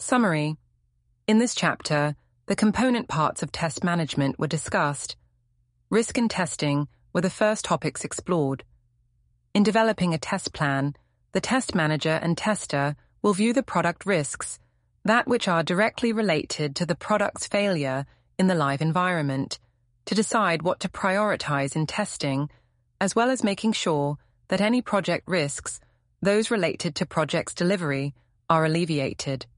Summary. In this chapter, the component parts of test management were discussed. Risk and testing were the first topics explored. In developing a test plan, the test manager and tester will view the product risks, that which are directly related to the product's failure in the live environment, to decide what to prioritize in testing, as well as making sure that any project risks, those related to project's delivery, are alleviated.